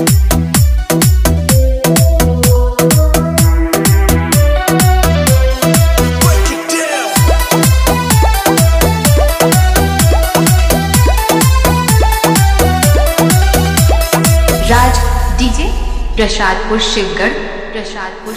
राज DJ Prasadpur Shivgarh. Prasadpur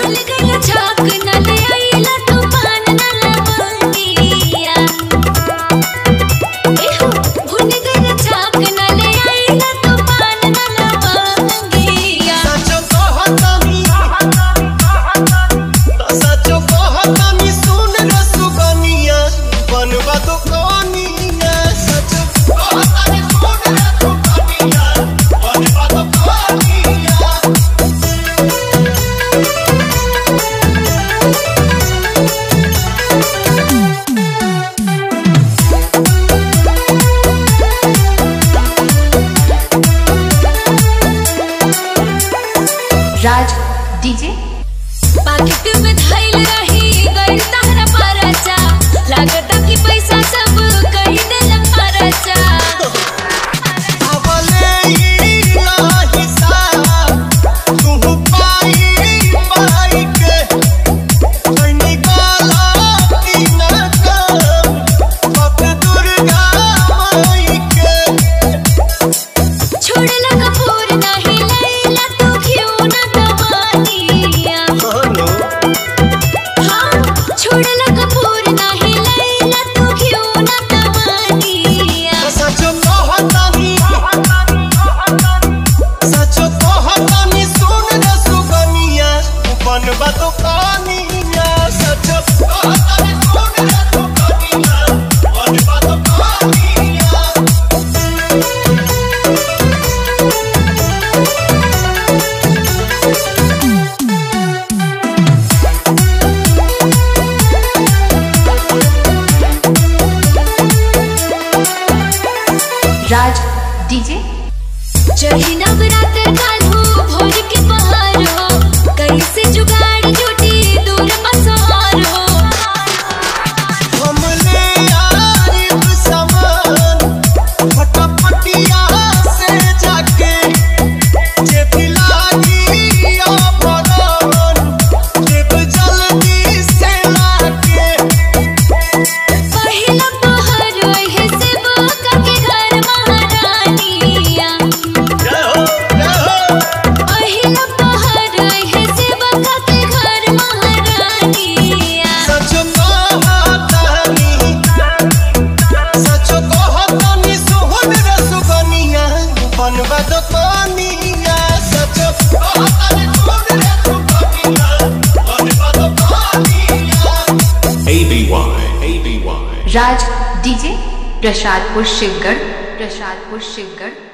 Raj DJ पाकिट में धइल रही गई तहरा परचा लागता कि पैसा सब कही देला खर्चा अबले ई लाही सा तू पाई पाई के कहीं गाला की ना कम बाप दुर्गा माई के छोड़ला कपूर नहीं लैला तू क्यों ना दवानिया छोड़ला कपूर नहीं लैला तू क्यों ना दवानिया सचो कहतानी सुन रे सुगनिया बनबा तो कहानिया सचो कहतानी सुन रे सुगनिया बनबा तो कहानिया राज डीजे चढ़ी नवरात्र काल्हू भोर के पहाड़ हो कैसे जुगाड़ जुटी दूर पसार हो हमले आरिफ समान फटफटिया से जाके जे पिलागी अपरान देव जल्दी से लाके पहिला पहर है से बाका के घर महारानिया पहिला पहर है से बाका के घर महारानिया सचो कहतानी सुहन रे सुगनिया बनबा तो कहानिया सचो कहतानी सुहन रे सुगनिया बनबा तो कहानिया राज डीजे प्रसादपुर शिवगढ़। प्रसादपुर शिवगढ़।